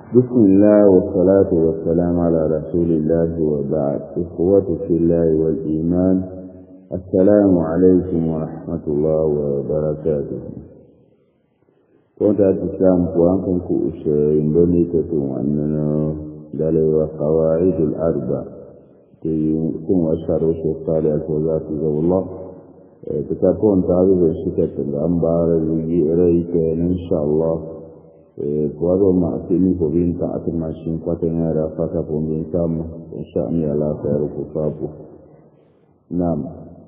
بسم الله والصلاة والسلام على رسول الله وبعد. إخوة في الله والإيمان، السلام عليكم ورحمة الله وبركاته. كنت أتسلم قوانكم كأشياء بنيتكم أننا دلوا قواعد الأربع تكون أشهر الشيخ صالح الفوزات الله تكون تعرف الشكة الأنبار اللي إليك إن شاء الله وهذا ما أتني فبين تعطي ماشين قاتنا رافقة فمن سام إن شاء الله خير وصابه. نعم.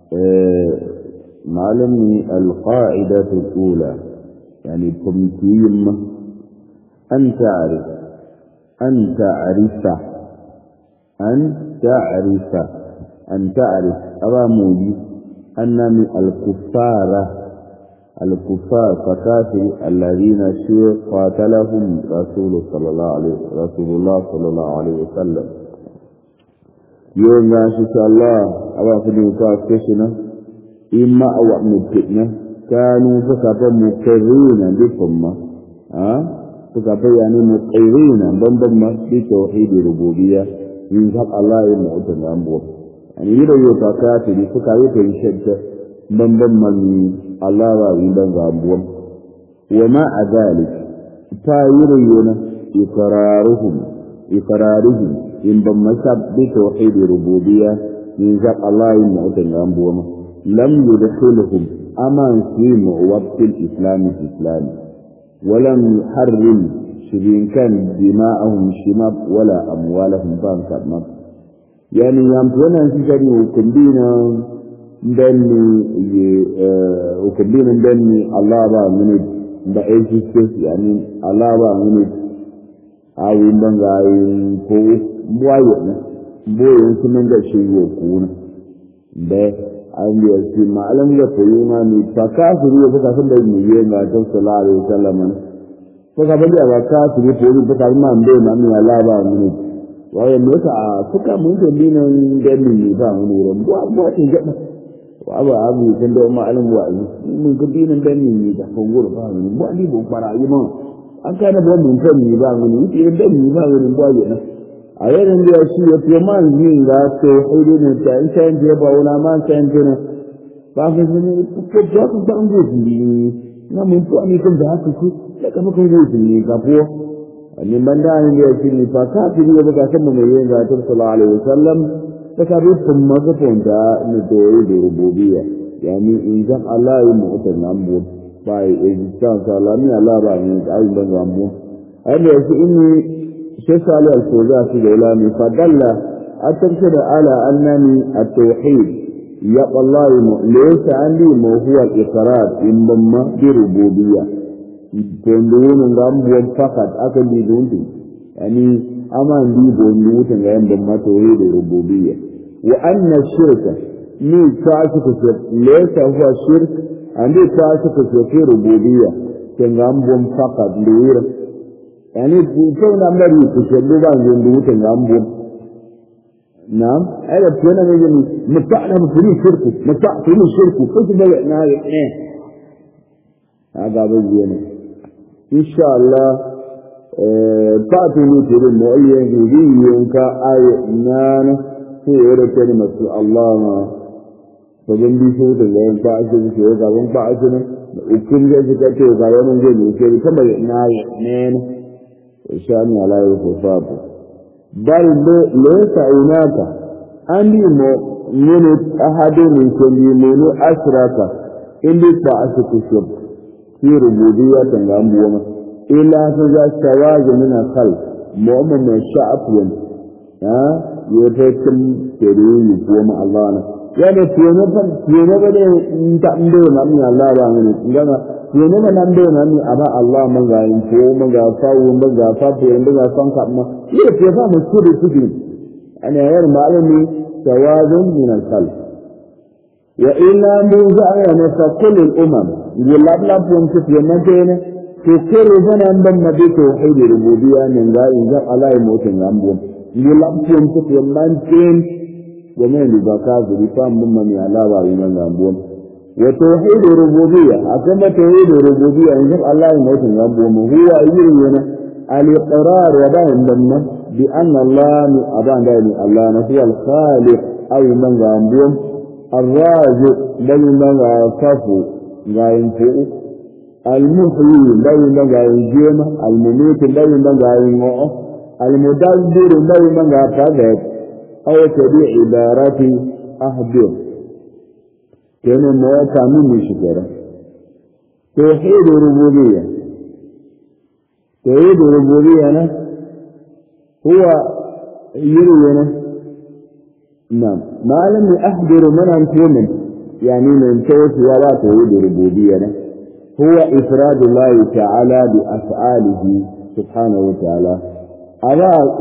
معلمي القاعدة الأولى يعني تمكين أن تعرف أرامي أن من الكفار فكافر الذين قاتلهم رسول الله صلى الله عليه وسلم. يوم إن شاء الله أوافدين كافشنا إما أو مبتئنا كانوا فكافر مقرين بفما فكافر يعني مقرين بمبما بتوحيد الربوبية ينفق الله المعتن أنبوه يعني يرى كافر فكافر يشد بمبما الله وعندن غامبوم. ومع ذلك فيريون إقرارهم إن بمساب بتوحيد الربوبية ينزق الله المعتن غامبوم لم يدخلهم أمان في وقت الإسلام ولم يحرم شبين كان دماءهم شماب ولا أموالهم بانكاب يعني يمكن أن تجري وكندينا ndani Allah ba mini da exist yani Allah ba mini awi bangayin ko boye ne boye kuma da shi yo kuna da an yi shi malam da koyuna ni takafiri ko ka san da ni ye ga ta sallallahu alaihi wasallam ko ka bada ba kafiri ko ka ma mbe na mi Allah ba mini waye ne ka suka mun da dinan dani ba mun ran bo ta ga وأبا أبي كندو ما علم وعي من كبير دني تفنقول فاهمني بوالي بوفرا يما أكان بوالي كمي فاهمني يتي دني فاهمني بوالي أيضا دي أشياء يمان زين غاسو حيدين إنسان جيبا ولا ما إنسان جنا فاهمني كبجاك بانجوز لي نعم فأني كم ذاكسي لك ما كنجوز لي كفوه أني بندان دي أشياء فكافي دي بكا سمم يين صلى الله عليه وسلم فكابي ثم كفونتا نتوحيد الربوبية يعني إنسان الله يموتن نمبون باي إجتان سالامي الله بأمين تعالى بأمين هذا إني شسال الفوزات في العلامي فدل أترشد على أنني التوحيد يقى الله ليس عندي ما هو الإقرار إنما بربوبية تندون نمبون فقط أكل دونتي يعني أما نديبو نوتن عندما توحيد الربوبية وأن الشرك من تعشق ليس هو الشرك عندي تعشق في الربوبية تنغامبون فقط لير يعني كون نمبر يتشبه بان نوتن عندما نعم هذا كنا نجي متعنا بفري شرك متع فري شرك كيف بقينا هذا بيجينا إن شاء الله فاتني في المؤيد يجيك آية نانا في كلمة الله فجنبي شوط اللي فاعشنا شوط قابل فاعشنا وكل ذلك شوط قابل نجيب كذي كم آية نانا شاني على الخفاف بل ليس هناك أني من أحد من كل من أشرك إلا فاعشك شوط في ربوبية تنغامبوما إلا فذا سواج من الخلق مؤمن من الشعب يتكلم تريد يقوم الله يعني فينا بدأ نتعلم أمي الله بانه فينا من نعلم أمي أبا الله من غاين فو من غافاو من غافاو من غافان كأما يفهم السر تجين أنا غير معلمي سواج من الخلق وإلا موزع فكل الأمم يقول لا بونك في مكانه تكرر زمان بنا بتوحيد الربوبية من لا إنزال على موتن عمبهم يلبسون تكرر منتين ومن البكاء بفهم من يعلى ومن عمبهم وتوحيد الربوبية أكما توحيد الربوبية إنزال على موتن عمبهم هو أيضا الإقرار وبين لما بأن الله أبان دائما الله هو الخالق أو من غامبون الرازق بل من غاففه غاينفوه المحيي بل من غاينجيمه المميت بل من غاينغوه المدبر بل من غاففه أو تبيع عبارة أهديه كان موقع مني شكرا توحيد الربوبية توحيد الربوبية هو يروينا نعم ما لم يحضر من أنتم يعني من توت ولا توحيد الربوبية هو إفراد الله تعالى بأفعاله سبحانه وتعالى أرى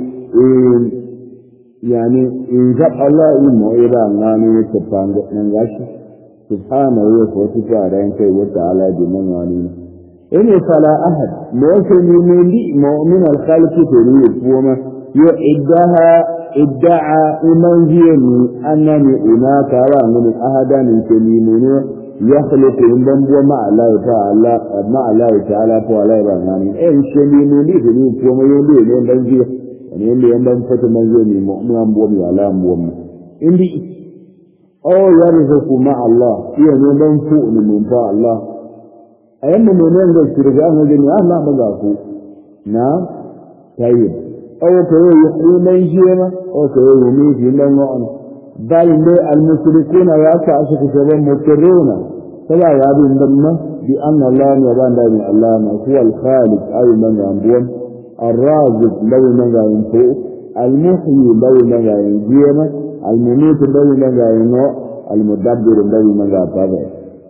يعني إن جاء الله إنه إذا ناني يتبان نغاشي سبحانه وتعالى بمناني إنه فلا أحد موسم من الخالق تريد وما يعدها ادعى إمانجيني أنني هناك من أحدا من كلمين يخلق إنه مع الله تعالى فعلى بمناني إن كلمين تريد وما يلي إنه يعني يندم فتح منزل مؤمن بوم يعلم بوم إندي أو يرزق مع الله يندم فوق من فوق الله أيام من يندم سرجع مجنون ما بقى نعم طيب أو كي يحيي من جيما أو كي يميت من معنى بل المشركون يأتعشق سبب مضطرون فلا يعلم دمنا بأن الله يبان دائما الله هو الخالق أي من ينبوم الرازق لو نجا ينفوق المحيي لو نجا ينجيما المميت لو نجا ينوع المدبر لو نجا تابع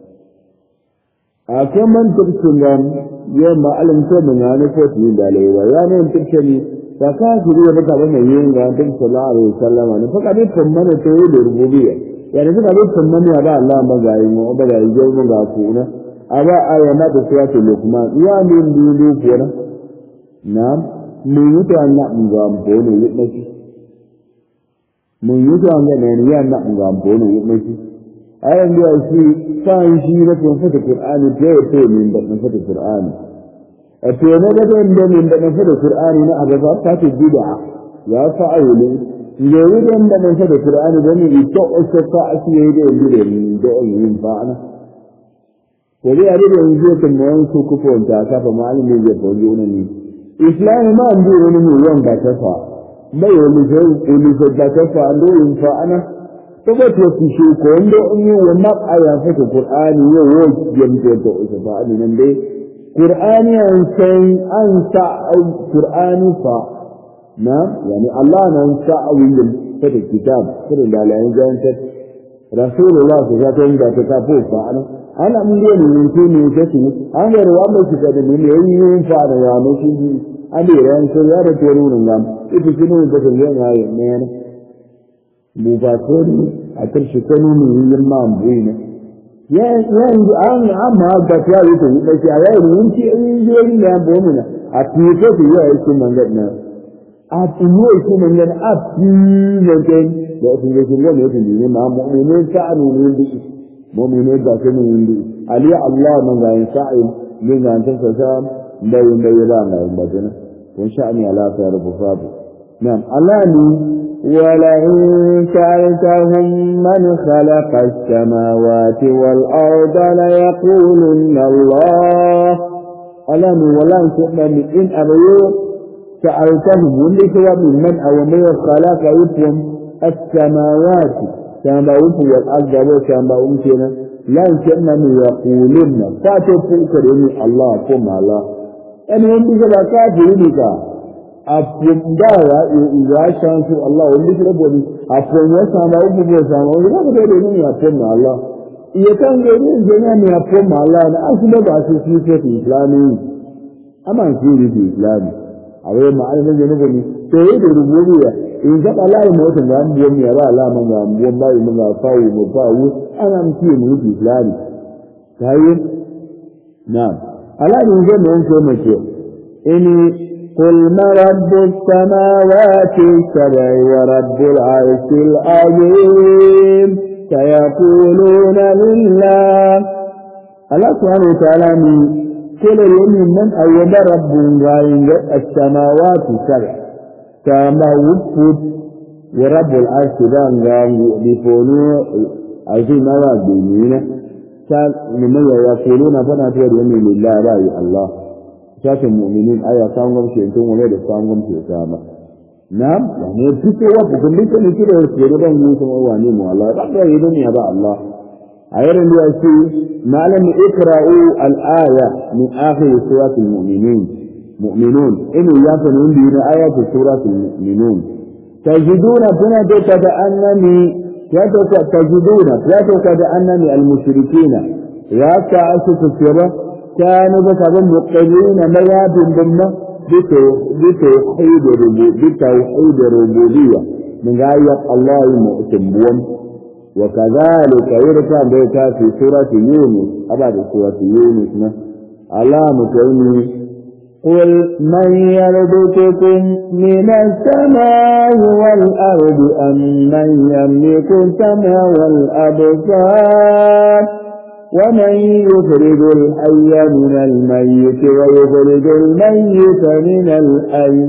أكمن تبسنغم يوم ألم تبنى نفوتي دالي ويانا تبسني فكافر يبقى بنا ينغا صلى الله عليه وسلم فقد يفهمنا توحيد الربوبية يعني فقد يفهمنا أبا الله مجا ينوع وبدا يجيب مجا فونا أبا آيامات سورة اللقمان يا من دولو فونا نعم من يتوان نعم بونه يتمشي من يتوان نعم بونه يتمشي أيام دي أشي كان شيء لكم فتح القرآن جاء من بطن فتح القرآن أتونا بدأ من بطن فتح القرآن نعبا فاتح البدعة يا فعولي يريد أن من فتح القرآن بني يتوء الشفاء سيئة الجرم دعو ينفعنا وذي أريد أن يجيك الموانسو كفون تأكافا معلم يجيب وجونني إسلام ما عنده من يوم بكفى ما يولي بكفى عنده ينفعنا تبقى تشوف كونه أنه وما آيات القرآن يوم يمتلك إسفاء من عنده قرآن أنسى القرآن نعم يعني الله ننسى ويم في الكتاب كل الله ينزل رسول الله صلى الله عليه وسلم أنا من دون يمكن يجسم أنا روامي كتاب من ينفع يا مشي أبي رأي سيارة تورون لهم يتكلمون بكلين هاي من مباشر أترشكنون يلمان بينه أنا أبغى يقول بس أنا يمكن يجي لهم بومنا أتيجي يا إسم من لنا أتيجي من لنا أتيجي لكن يقولون يقولون ما مؤمنين كانوا من بيس مؤمنين كانوا من بيس علي الله من غير سعي من غير تنسام بين بيرانا المدينة وإن شاءني على خير بفاضل نعم الله ولئن سألتهم من خلق السماوات والأرض ليقولن الله ألم ولن تؤمن إن أبيو سألتهم واللي سوى من أو من خلق يفهم السماوات سماوات والأرض وسماوات لن تؤمن يقولن فاتفوك لني الله كم الله أنا يمكن كافر لك أفهم دارا إذا شانسوا الله واللي سلبوني أفهم وسماوات وسماوات لا تدري أفهم الله إذا كان غيرين جميعا أفهم الله أنا أسلب أساسي في إسلامي أما أساسي في إسلامي أولا ما أنا نجنبني توحيد الربوبية إن شاء الله يموت عن بوم يرى لا من عن بوم لا من فاو مفاو أنا أمشي من الإسلام طيب نعم ألا نجد من شيء إني قل ما رب السماوات السبع ورب العرش العظيم سيقولون لله الله سبحانه وتعالى كل يوم من أول رب غاين السماوات السبع كما وفد ورب العرش دان غاين بفونو عزيز مواد دينينا كان من يقولون فنا تور يمين لله رأي الله شاك المؤمنين أي كانوا شيئتون وغير كانوا شيئتون نعم يعني تسوى بكل كل كده يسيرون يوسف وانيم الله رب يدون يا الله أيضا يأتي ما لم يقرأوا الآية من آخر سورة مؤمنون إنه يأتون بين آيات سورة المؤمنون تجدون كأنني المشركين يأتعسوا السورة كانوا بسبب مقبلين مياد ضمن بتوحيد الربوبية من آية الله المؤتمون وكذلك يرجع بيتا في سورة يونس أبعد سورة يونس الله مكيني قل من يرزقكم من السماء والأرض أم من يملك السمع والأبصار ومن يخرج الحي من الميت ويخرج الميت من الحي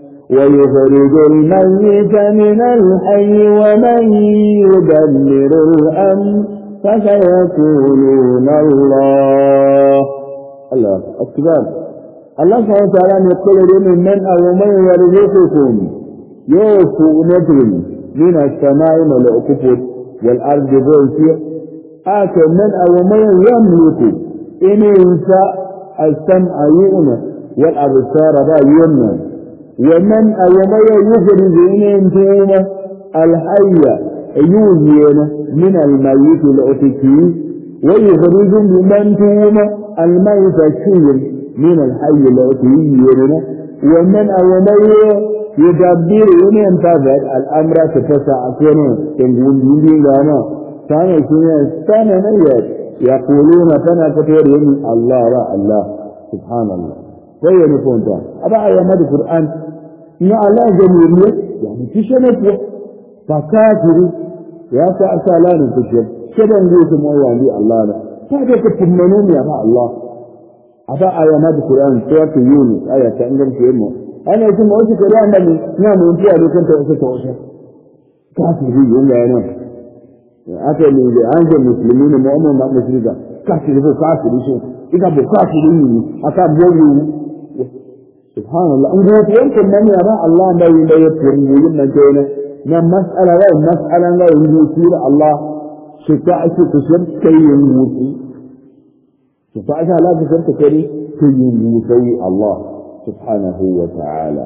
ومن يدبر الأمر فسيقولون الله أكبر الله سبحانه وتعالى يقول من أو من يرزقكم يوفو نجم من السماء ملأكفر والأرض بوسيء من أو من يملك إن ينسى السمع يؤمن والأبصار يؤمن ومن أوما يخرج إنتم الحي يوزين من الميت الأتكي ويخرج من توم الميت الشير من الحي الأتكي ومن أوما يدبر إن تابت الأمر تفسع كنا تنقول لي لنا كان نيات يقولون فنا كثير الله سبحان الله وين فونتا أبا آيات القرآن إن الله جميل يعني تشنفه فكافر يا سأسالان تشنف شبن جيسم ويعني الله لا هذا كتمنون يا الله أبا آيات القرآن سورة يونس آية تأنجم في إمه أنا يسمى أوشي كريان بني نعم انتيا لكم توشي كافر يقول لي أنا أتى من أنجل المسلمين مؤمن مع مسلمين كافر يشوف إذا بكافر أتى بولي سبحان الله أنه يمكن من يرى الله ما يذكر من جينا من مسألة لا يثير الله شفاعة تشرب كي يموتي شفاعة لا تشرب كي يموتي الله سبحانه وتعالى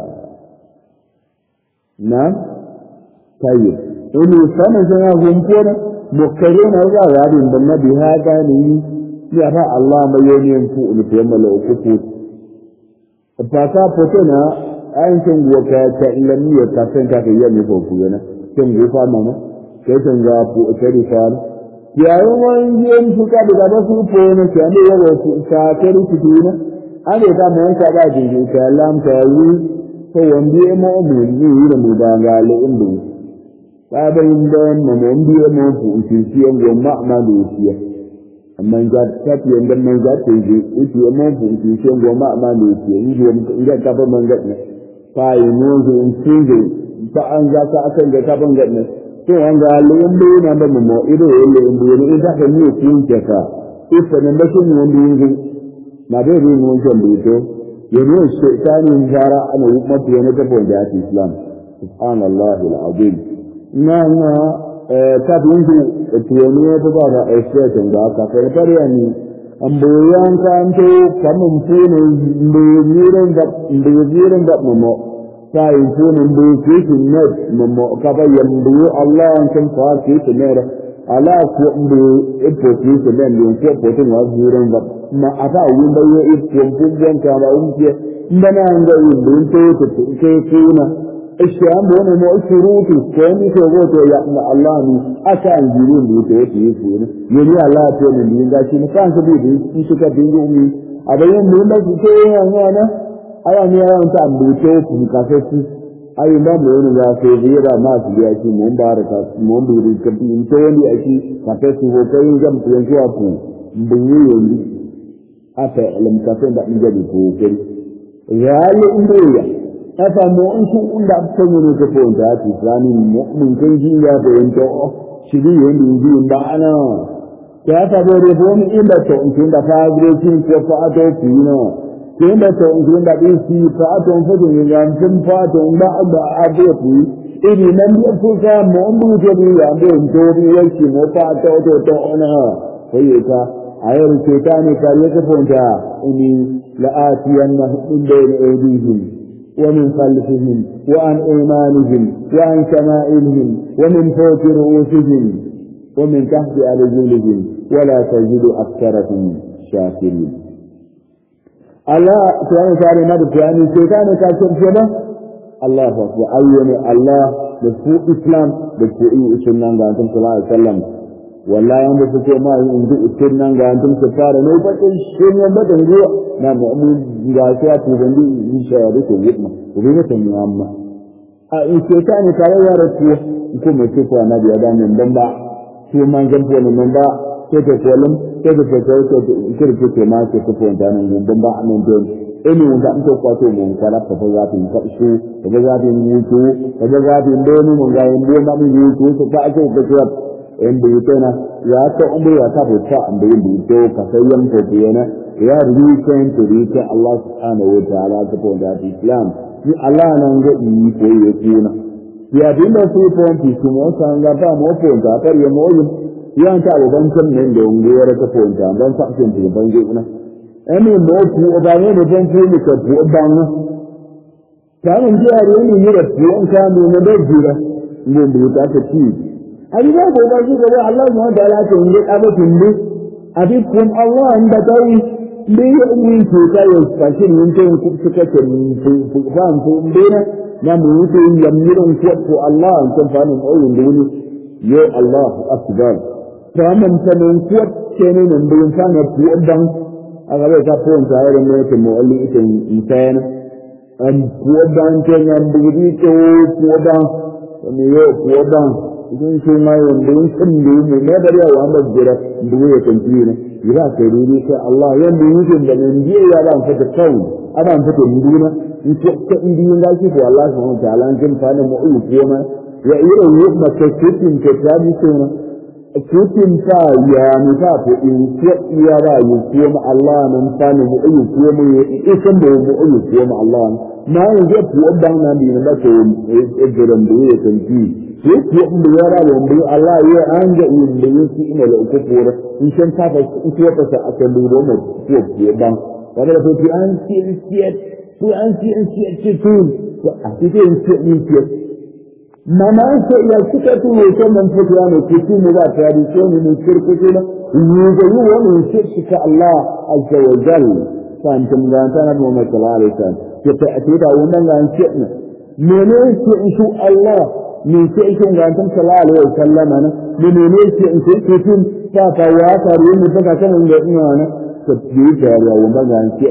نعم طيب إنه سنة هم مكرين هذا بالنبي هذا يرى الله ما ينفع لفهم له كفوت fata fotona ayin can goka ta ilamiya ka san ka yi ne ko ku yana can gofa mama kai can ga ku tare fa yayin wani yin suka da su ko ne sai ne yawo su ka tare su dina ane da mun ka da dinga ka lam ta yi ko wanda mu mu yi da mu da ga le indu ba da inda mu bi mu ku ci ci en go ma ma do ci amma ga ta fi inda mun ga ta yi ci mu ku ci ci en go ma ma do ci in ga ta ba man ga ne fa yi mu in ci ta an ga ka akan ga ta ban ga ne to an ga le indu na da mu ido le indu ne da ka ni ku ci ka ifa ne da kun wanda yin na da yin wancan bito yanzu shaitanin jara ana yi mafi yana gaba da ake islam subhanallah al'azim na ta fi yanzu tuyani ya fi ba da aishiyacin da aka karfar yani an bayan ka an to kamun funin bayazirin da mamo ta yi funin bayazirin net mamo ka bayan bayu allah an kan fara ke ta nera ala ko bayazirin ko potin wa zirin ba ma ata yin da ya yi kumfun ka ba unke ndana nga yin dun to ke kuna ishe an bo ne mo shurutu ko ni ko go to ya Allah ni aka an jirin da to yi kuna ni Allah to ne ni ga shi kan ka bi shi suka dinga umi abayin mun da ke yana aya ni ya ta ambu to ku ka sai su ayi ba mu ne ya sai bira ma su ya shi mun baraka mun bi ka bi to ni aki ka sai su ko kai gam to yanzu aku bin yi aka ilim kafin da inda bi ko kiri yali indiya afa mo in kun unda abtan ne ko ko da ti islami mu'min kan ji ya da yanto shiri yanda yi ba ana ya ta da bo mu inda to in da fa grecin ko fa ato kino inda to in da bi si fa ato fa da ya sun fa to da abba abu ku ini nan ya fuka mo mu je bi ya da to bi yake mo fa to ona sai ka ayar shaytani kare ka fonta ini la'atiyannahum min bayni aydihim wa min khalfihim wa an aymanihim wa an shama'ilihim wa min fawqi ru'usihim wa min tahti arjulihim wa la tajidu aktharahum shakirin Allah subhanahu wa ta'ala na da bayani shaytani ka ce ba Allah fa ayyana Allah da su Islam da su sunnan ga Annabi sallallahu alaihi wasallam wallahi an da suke ma in duk ikin nan ga antum su fara ne ba kai shi ne ba da ruwa na mu ga sai a tuban di insha Allah ko yitma ko ne ta mu amma a in ce ta ne tare ya rasu ko me ce ko annabi ya dan dan ba shi man gan ko nan ba sai ta kolum sai ta ta kirki ce ma ce ko ta nan dan ba anan don ene wanda an to kwato mun kala fa fa zati ka su da zati mutu da zati don mun ga yin don ba mun mutu ko ka ake ka inda yake na ya ta umru ya ta fita inda yake ka sayyan ko biyana ya riken to rike Allah subhanahu wa ta'ala ta ko da Islam ni Allah nan ga yi ko yake na ya dinda su ponti su mo san ga ba mo ponta ta ya mo ya ta ban kan ne da ungiyar ta ponta ban sa kin da ban ga na ani mo ku ba ne da ban ku ni ka ku ban na ta mun ji are ni ne da ku an ka ne da jira mun bi ta ta ci abi ba ko ba shi gaba Allah subhanahu wa ta'ala ta yi abu tunde abi kun Allah inda kai ne ya yi ko ta yi fashin yin ta ku suka ce ku ba mu bena na mu yi yin yamirin ko Allah an san fanin ayyun da wani ya Allah akbar kaman ta mun ko ce ne nan da fa na ku dan aga ba ta fon ta yi ne ta mu alli ita insana an ku dan ta nan budi ko ku dan ne yo ku dan idan shi ma wanda yin san ne ne da ya wa majira da ya tantiye ne ya kai dai sai Allah yanda yake da nan je ya ba fata kaun ana fata muduna in ko ta indiyin ga shi ko Allah subhanahu wa ta'ala jin fa ne mu yi kuma ya irin yadda ka cikin ta tabi sona cikin ta ya muta ko in ko iya ba yi kuma Allah nan fa ne mu yi kuma isan da mu yi kuma Allah na yanzu ko dan nan ne ba ko ejiran da ya tantiye yake inda ya rawa wanda Allah ya anga inda yake ina da uku fura in san ta fa in ko ta aka lura mu ko ke ban kada da fi an ci tun to a cikin in ci mama sai ya suka tu ne kan nan fura ne ke tun da tradition ne kirkuce na yi da yi wani shi ka Allah azza wa jalla san tun ga ta na Muhammad sallallahu alaihi wasallam ke ta da wannan ga shi ne menene ce insha Allah min ce in ga tan sallallahu alaihi wasallam ne menene ce in ce tun ta fa ya tare mu daga kan da ina ne ta yi da ya wanda ga ce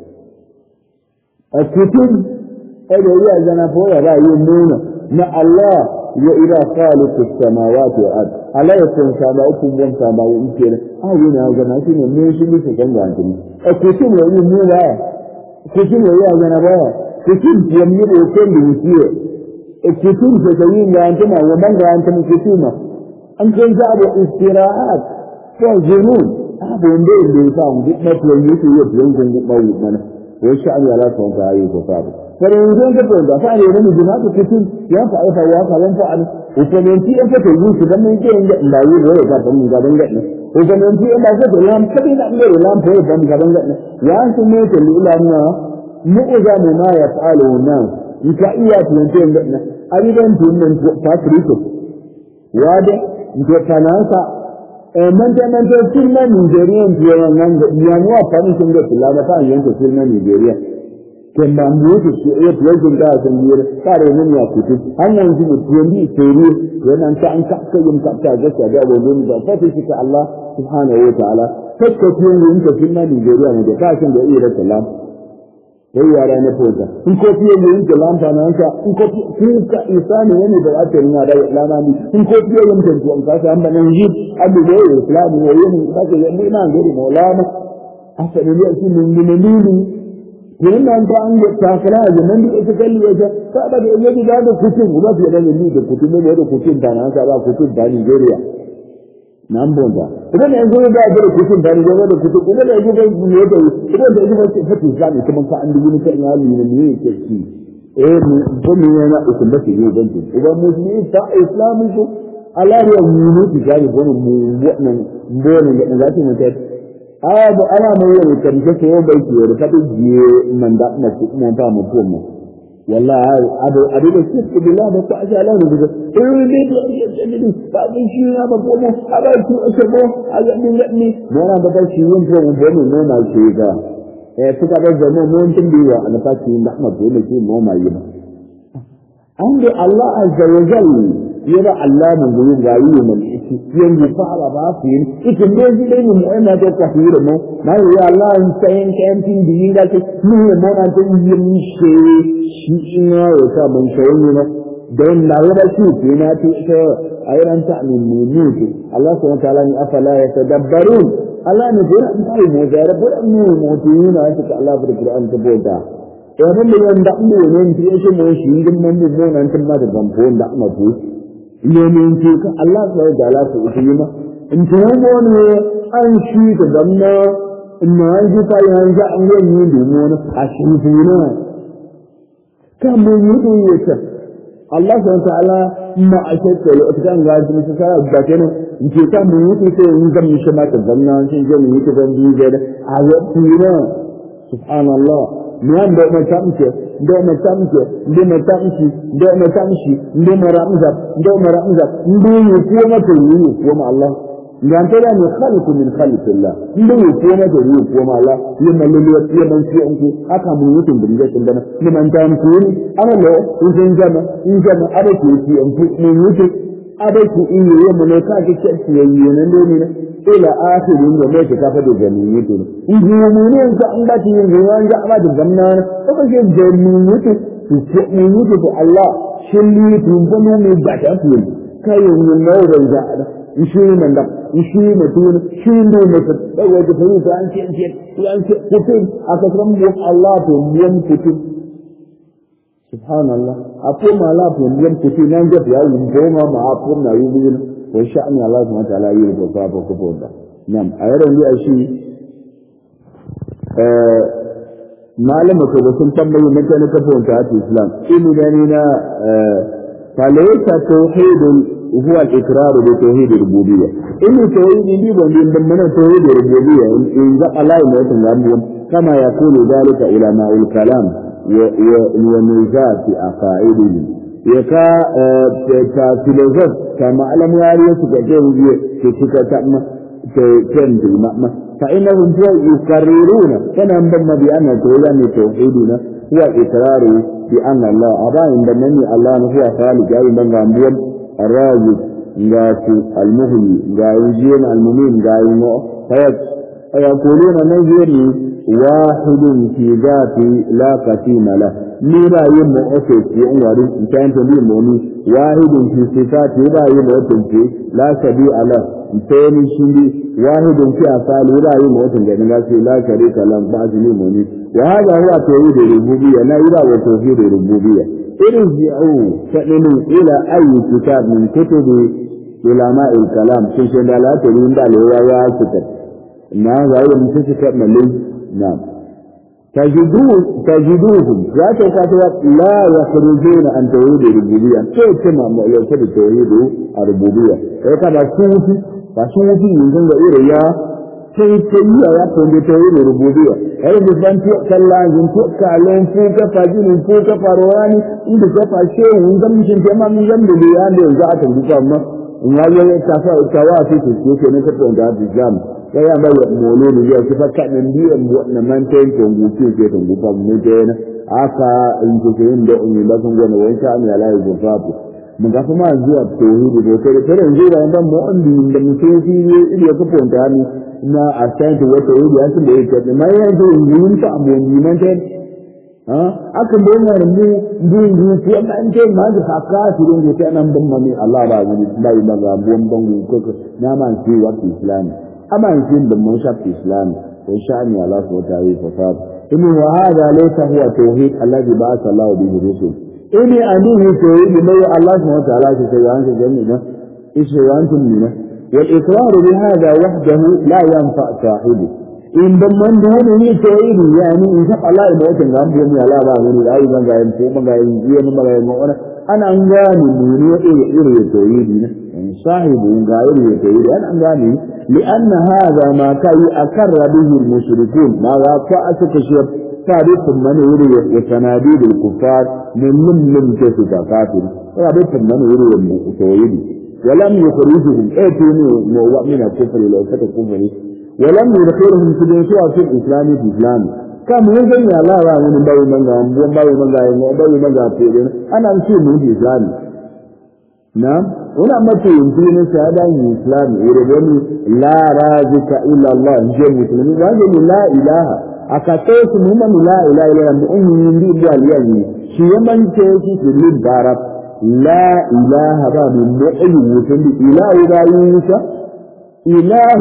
a cikin ya zana ko ya rayu nuna na Allah ya ila khaliqus samawati wal ard Allah ya san sama'ukum wa sama'u ke ne yana zana shi ne mun shi ne kan ga tun a cikin ya yi mu ba cikin ya zana ba cikin ya mu da kan da yake cikin da kai ga antuma wannan ga antuma cikin an kan za abu istirahat ko junun abu da ya sa mu duk mutum yake yi yankin bawu mana wai sha Allah la ta ta yi ko fa sai yanzu da da fa ne mun jima ku cikin ya fa aifa wa fa lan fa an ufanci an fa yi shi dan mun ke inda da yi ne ga ban ga ban ga ne ufanci an ba ka da lam kabi da ne lam fa ban ga ban ga ne ya sun ne ta lilanna mu'zamu ma yaf'alu nan ka iya tunce ne aridan tunnan ta trito wada ke tanansa man da filma Nigeria biya nan ga yanuwa famishin da kula da fa yanke filma Nigeria ke ba mu yi shi ya tuwajin da san biyar kare mun ya kutu hannun shi da tuwandi tsere yana ta an ka yin ka ta ga da wannan da fa shi ta Allah subhanahu wa ta'ala fakka tuwajin da filma Nigeria ne da kashin da iya salam sai yara na fota in ko fiye yin da lamba na ka in ko ka isani ne da ake nuna da lamani in ko fiye yin da tuwan ka san ban yi abu da islami ne yin ka ga ni na gari maulana أفعلوا يأتي من منين ولما أنت عندك تاكلها من يتكلم فأبدا يجد هذا كتب وما في هذا اللي كتب من هذا كتب ثاني هذا كتب ثاني جريا نعم بوندا إذا يقول هذا كتب ثاني جريا كتب إذا يقول هذا إذا يقول فتح ثاني كمان كأنه ينتهي من النية كذي إيه بني أنا أسمته يوبنتي إذا مسلم إسلامي شو على يومينه تجاري بون لذاتي مثل أنا ما يوم كمسة يوم بيتي وركبت جي من دات مونتا مفهوم والله أبي بسيط بالله بس أشياء لا نقول إيه بعدين شيء أنا بقوله أبى شو أشوفه أجمعني ما أنا بدل شيء يوم بقوله ما شيء كا فكذا زمان ما يمكن بيوا أنا فاشي نحن بقوله شيء ما يبغى عند الله عز وجل يرى الله من غير غاية من ينجي فعل بافين إذن بيجي بين المؤمنة كثير ما يرى الله إنسان كأنتين بيجي من المؤمنة يمشي شيئنا وكامن شيئنا دين لا يرى شيء فينا تأتي أيضا تعمل منوت الله سبحانه وتعالى أفلا يتدبرون الله نقول أنه مجرد وأنه موتين أنت الله في القرآن تبودا Orang yang tak mungkin dia semua sihir membuat nanti macam kampung tak mampu. Ia mungkin Allah SWT sehingga entah mana ansi kedamna naji payah jangan ni dunia asyikina. Kamu itu ya. Allah SWT maksud kalau kita ngaji secara bagaimana kita mengikuti ingam nismat kedamna sehingga mengikuti dan dia ayat sihirna. Subhanallah. Niam dok macam je, dia meramzak, dia kuat kuat Allah. Jangan ni khaliq min khaliq Allah. Dia kuat Allah. Dia melihat dia manusia itu akan mengikuti benda benda. Dia macam kini, ana lo, injam ada kiri yang mengikuti, ada kiri yang mereka kecil yang إلى آخر يوم ما تكافد جميعته. يجيبونين كأنك يجيبون جعبة الزمان. فكذا جميعته تؤمنته الله. شلي تنفنوا من بعثهم. كي ينور الزعرة. يشيل من دم. يشيل متون. يشيل متون. لو تفهم فأنت كتب. أكثرهم الله يوم كتب. سبحان الله. أقوم الله يوم كتب. نجف يا يوم ما أقوم نعيبين. وشأن الله سبحانه وتعالى يرضى بابا كبودا. نعم أيضا لي أشياء ما لم يكن سنتم مكان كبون تاعت الإسلام إني لأننا فليس توحيد هو الإقرار بتوحيد الربوبية. إني توحيد لي من توحيد الربوبية إن ذا الله يموت كما يقول ذلك علماء الكلام ونزاع في عقائده. يكا كفيلوسوف كما علم ياريس كتير كندل ما فإنهم يكررون فننبم بأن توحيدنا هو إقرار بأن الله أبا إنما الله هو خالق أي من غامبون الرازق غاسي المهلي غايجين الممين غايمو فيقولون نجري واحد في ذاتي لا قسيم له نرى يم أوكي يعوري كان تبي موني واحد في صفاته لا يم أوكي لا شبيه له ثاني شيء واحد في أفعال لا يم أوكي لا شريك له بعض موني وهذا هو توحيد الربوبية لا يرى وتوحيد الربوبية ارجعوا فإنوا إلى أي كتاب من كتب علماء الكلام تشهد لا تريد له كتاب نعم غير متسكت ملين نعم تجدوهم لا تكاتوا لا يخرجون عن توحيد الربوبية كيف كما لو كتب توحيد الربوبية هذا فصوفي من غير يا كيف يا توحيد الربوبية هذا بفن كلا ينفق كلام فوق فاجين فوق فرواني إن كفى شيء وإن مش جماعة من جنب اللي عنده جاءت الجامعة وما يتوافي في الشيء نكتب عند الجامعة kaya mai moloni ya kifa kanin biyan na mantain tongu ke tongu fa mu dena aka inje ke inda in la sun gona wai ta ne alai go fafu mun ga kuma zuwa tauhidi da kare yanzu da wannan mu andi da mutufi ne ile ka fonta ni na asante wa tauhidi an tun da yake mai yanzu yin ta amoni mantain aka bayyana mu dungu ko an ce ma da haka shirin da ta nan ban mami Allah ba gani bai ba ga bon bangu ko na man ci wa islami aman sin da mun shafi islam وشأن الله سبحانه وتعالى فصاب إنه وهذا ليس هو التوحيد الذي بعث الله به الرسل إني أنه توحيد ما الله سبحانه وتعالى سيوانك جميعا إسوانكم منه والإقرار بهذا وحده لا ينفع صاحبه إن ضمن دونه توحيد يعني إن شاء الله يموتن غامبهم يا لا بأمني أي من غايم فوق من غايم زيان من غايم أنا أنغاني من إيه توحيدنا صاحب غير توحيد أنا أنغاني لأن هذا ما كان أقر به المشركون ما رفعت كشف ثابت من يريد وسناديد الكفار من كسب كافر ثابت من يريد توحيد ولم يخرجهم أتوني من الكفر لو كتب كفر ولم يدخلهم في الإسلام في الإسلام كم يزن الله ومن باي من غام باي من غاي باي من غافين أنا أمشي من الإسلام نعم هنا ما تنتين سادة الإسلام يريدون لا رازق إلا الله جل مسلمين وهذا لا إله أكتوس مهما لا إله إلا الله مؤمنين بالله شيء من تيجي في البارك لا إله باب مؤمن مسلم إله رايوسا إله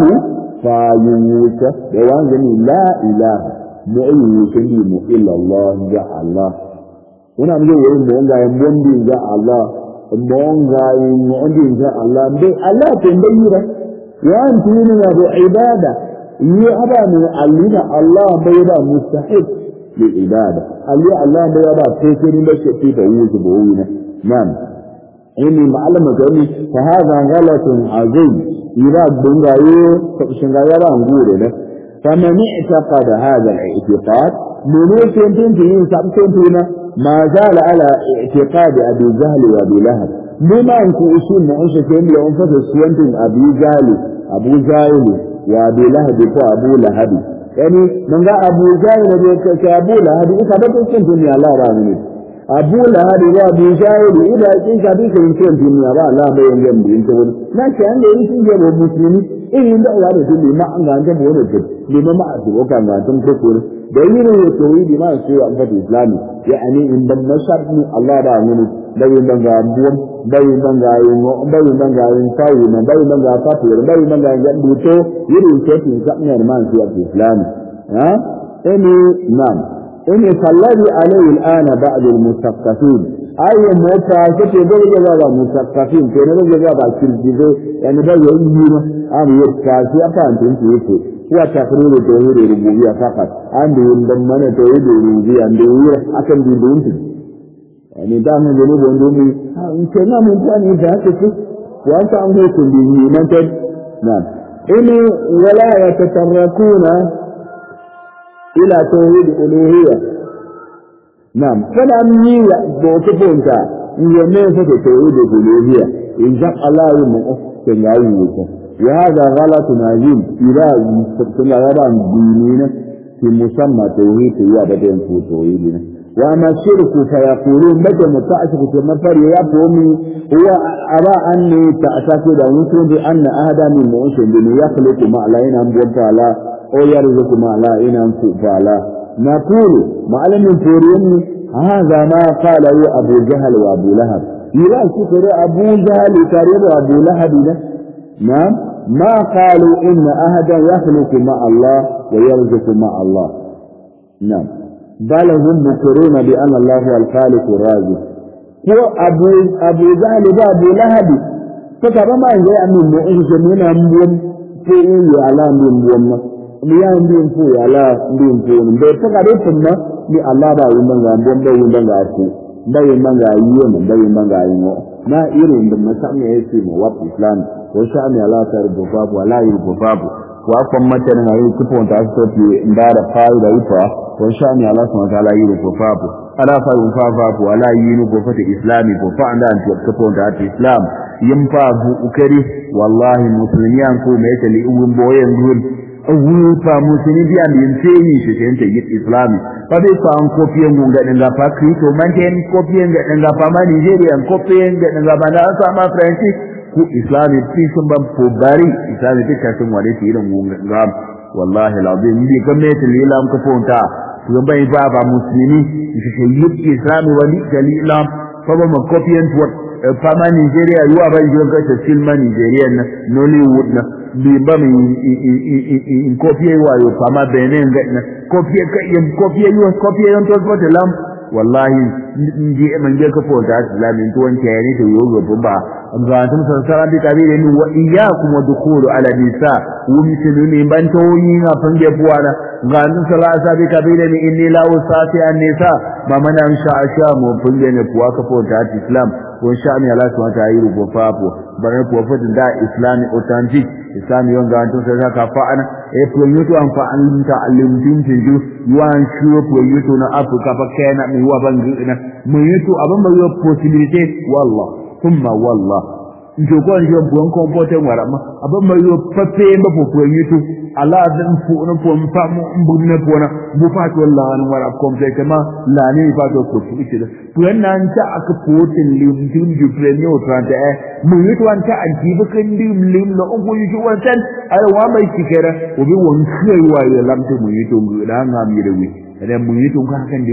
فايوسا وهذا لا إله مؤمن مسلم إلا الله جل الله هنا من يقول مؤمن مسلم جل الله mongai mu'min ga Allah bai Allah tambayira ya antuni na da ibada yi aba ne Allah bai da mustahil li ibada Allah bai da sai da shi da wuce da wuce nan inni ma'alama gani fa hada ghalatun azim ira bungaye shingaya ba ngure ne faman i'taqada hada al-i'tiqad منوشين تنتهين سابتين ما زال على اعتقاد أبي جهل وأبي لهب بما أنكو أصول معيشة كم لأنفس السوانتين أبي جهل أبو جهل وأبي لهب وأبو لهب يعني من قال أبو جهل كأبو لهب إذا بتنتهين يا الله رامني أبو لهب وأبو جهل إذا بتنتهين يا الله بين جنبين تقول ما كان يريد جنب المسلمين إيه لا يعرف اللي ما عنده بورد لما ما أعرف وكان عنده كفر دليل التوحيد ما يسوى أنفة الإسلامي يعني إن بمشرني الله رأمني بين بنغابون بين بنغاين فاونا بين بنغافاتير بين بنغابوتو يرين كيفين سأمنا رمان في الإسلامي إني نعم إني فالذي عليه الآن بعض المثقفين أي موقعات يقول جواب المثقفين كنا جواب الكرجيزو يعني بيجينا أم يتكاسي أفانتين تيجي وتقرير توحيد الربوبية فقط عندهم ضمن توحيد الربوبية عندهم أكن بدون يعني دام جنوب عندهم كنا من ثاني ذاك وأنت عندكم به نعم إني ولا يتطرقون إلى توحيد الألوهية نعم فلم يبوتبونك يميز توحيد الألوهية إن شاء الله يمؤ تنعوك وهذا غلط عظيم إذا يرى ديننا في مسمى توحيد يابدين في توحيدنا وأما الشرك فيقولون متى متعشق كما فريقهم هو أرى أني تعتقد ويمكن بأن أهدى من مؤسن بأن يخلق معلين أنبوط على أو يرزق معلين أنفوف على نقول معلم فوريني هذا ما قاله أبو جهل وأبو لهب إذا شكر أبو جهل كريم أبو لهب نعم ما قالوا إن أحدا يخلق مع الله ويرزق مع الله نعم بل هم مقرون بأن الله هو الخالق الرازق هو أبو جهل وأبو لهب فكما ما يجي من مؤمن من أمم فيه على من miyan bin fu ala bin fu be to ga de tunna ni Allah ba yin banga bon be yin banga ku bai banga yiyo mun bai banga yiyo na irin da musamman yake mu wa Islam ko sha ne Allah ta rubu babu wala yi rubu babu wa kon mata na yi kufo ta so ti ndara fa'i da ita ko sha ne Allah subhanahu wa ta'ala yi rubu babu ala fa rubu babu wala yi rubu fata islami ko fa anda an kufo ta Islam yin fa bu ukari wallahi musulmiyan ko me yake li ubun boyen gun fa musulmi biya min sai shi ta yi islami fa bai fa an kofiyan gunga din ga fa krito man den kofiyan ga din ga fa ma Nigeria kofiyan ga din ga ba na sa ma French ku islami fi sun ban ko bari islami ta sun wale shi irin gunga wallahi alazim bi gwamnati lilam ka fonta ku bai ba musulmi shi yi islami wani dalilan fa ba ma kofiyan fama Nigeria yuwa ban jiyon kashe silma Nigeria na Nollywood na bimba mi in kofiye wayo fama Benin na kofiye yuwa kofiye yon toskote lam wallahi ndi man je ka fota islamin to wanke yani to yogo bumba ga tun sarsara bi kabire ni wa iyyakum wa dukhulu ala nisa wumtiluni banto yinga fange buwala ga tun salasa bi kabire ni inni la usati an nisa ba mana sha mu fange ne kuwa ka fota islam ko sha mi Allah subhanahu wa ta'ala rubo papo bare ko fota da islami authentic islami yon ga tun sarsara ka fa'ana e ko yuto an fa'an ta alimtin tinju yuan shuo ko yuto na afrika fa kana mi wa bangi na mu yuto abin ba yo possibility wallah thumma wallah njo ko njo buon ko pote wara ma abin ba yo pape ba ko yuto Allah dan fu na po mpa mu ne po na bu fa to Allah an wara complètement la ni fa to ko iti da to nan ta aka potin lim dim ju premio 31 mu yuto an ta anti ba kan dim lim na ugu yuto wancan ai wa mai kikera obi won kai wa ya lamte mu yuto ngu da ngam yi da wi da mu yuto kan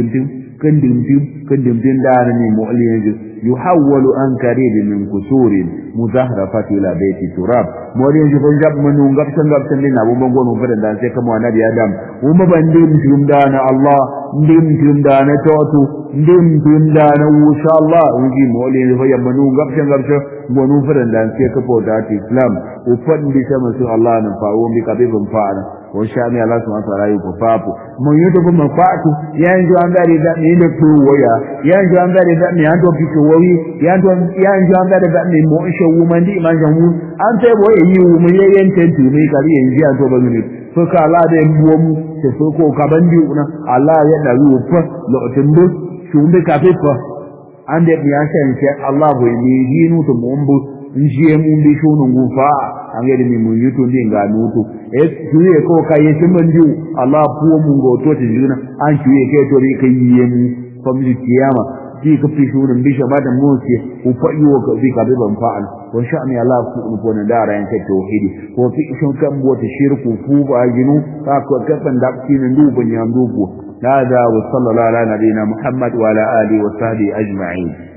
dim da ni mu aliyin yuhawwalu an qarib min kusurin muzahrafati ila baiti turab mori yanzu ban jab manu ngapsan din abu bango no fada dan sai kama annabi adam kuma ban dim da na Allah dim da na totu dim da na insha Allah uji mori yanzu fa manu ngapsan manu fada dan sai ka foda islam o fadi sama su Allah nan fa won bi kabibin fa'ana wa sha'ani Allah subhanahu wa ta'ala yuko papo mun yuto kuma fa'atu yanzu an gari da ni da to waya yanzu an gari da ni an do fito wawi yanzu an gari da ni mo ishe woman di man jamu an sai boye yi mu yayin tentu ne kari yanzu an to ba ni so ka Allah da mbuwo mu sai so ko ka bandi una Allah ya da ruwa fa lokacin da shumbe ka fa an da ya san sai Allah boye ni yinu to mumbu njiye mu bi shonu gufa an ga ni mun yuto ndi ga nuto tuye ko kai tin manju Allah puwo mun go to tinjuna an tuye ke to ri kai yen famili kiyama ji ka fi shurun bi shaba da muke ku fa'i wa ka bi ka bi ban fa'al wa sha'ani Allah ku ko na dara yan kai tauhidi ko fi shon kan bota shirku fu ba ginu ka ko kafan da kin ndu ban yan dubu hada wa sallallahu ala nabiyina Muhammad wa ala alihi wa sahbihi ajma'in